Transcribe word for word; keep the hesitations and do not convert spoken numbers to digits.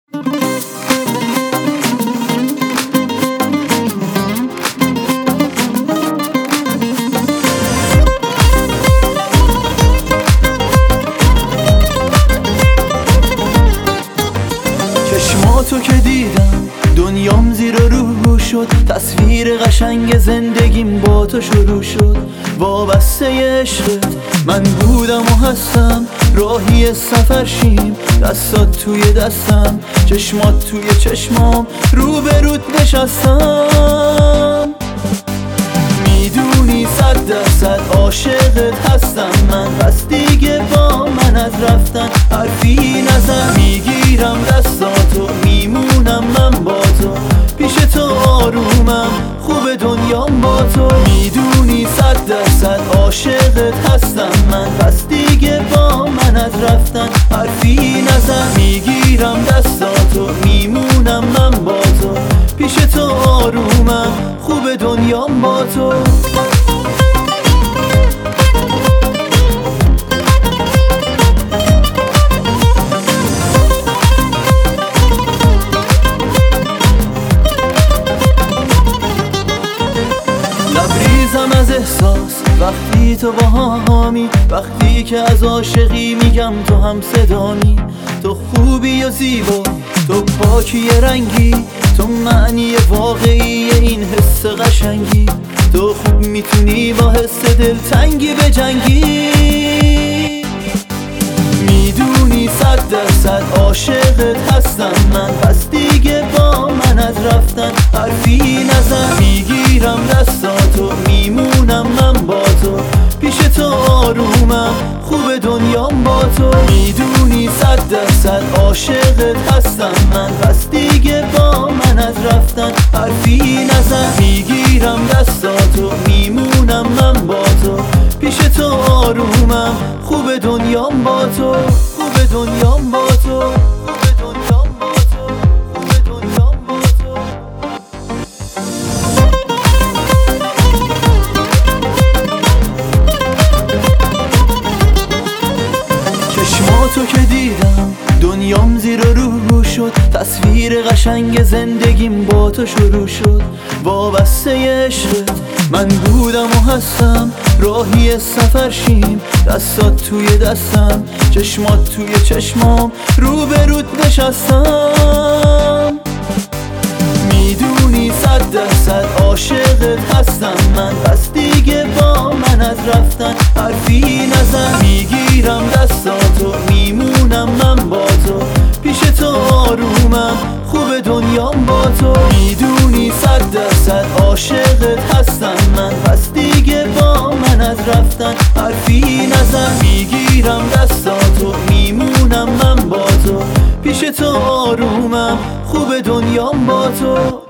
چشماتو که دیدم دنیام زیر رو شد، تصویر قشنگ زندگیم با تو شروع شد. وابسته عشقت من بودم و هستم، راهی سفر شیم دستات توی دستم، چشمات توی چشمام رو به رود نشستم. میدونی صد درصد عاشقت هستم من، پس دیگه با من از رفتن حرفی نزن. میگیرم دستاتو میمونم من با تو، پیش تو آرومم خوب دنیام با تو. میدونی صد درصد عاشقت هستم من، پس دیگه با من از رفتن حرفی نزن. میگیرم دستاتو میمونم من با تو، پیش تو آرومم خوب دنیام با تو. لبریزم از احساس وقتی تو با هامی، وقتی که از عاشقی میگم تو هم صدامی. تو خوبی و زیبا، تو پاکی رنگی، تو معنی واقعی این حس قشنگی. تو خوب میتونی با حس دلتنگی بجنگی. میدونی صد درصد عاشقت هستم من، پس دیگه با من از رفتن حرفی نزن. میگیرم دستاتو میمونم من با تو، پیش تو آرومم خوب دنیام با تو. میدونی صد درصد عاشقت هستم من، پس دیگه با من از رفتن حرفی نزن. میگیرم دستاتو میمونم من با تو، پیش تو آرومم خوب دنیام با تو، خوب دنیام با تو، خوب دنیام با تو، خوب دنیام با تو. چشماتو که دیدم دنیام زیر رو شد، تصویر قشنگ زندگیم با تو شروع شد. وابسته عشقت من بودم و هستم، راهی سفر شیم دستات توی دستم، چشمات توی چشمام رو به رود نشستم. میدونی صد درصد عاشقت هستم من، پس دیگه با من از رفتن حرفی نزن. میگیرم دستاتو میمونم من با تو، پیش تو آرومم خوب دنیام با تو. میدونی صد درصد عاشقت هستم من، پس دیگه با من از رفتن حرفی نزن. میگیرم دستاتو میمونم من با تو، پیش تو آرومم خوب دنیام با تو.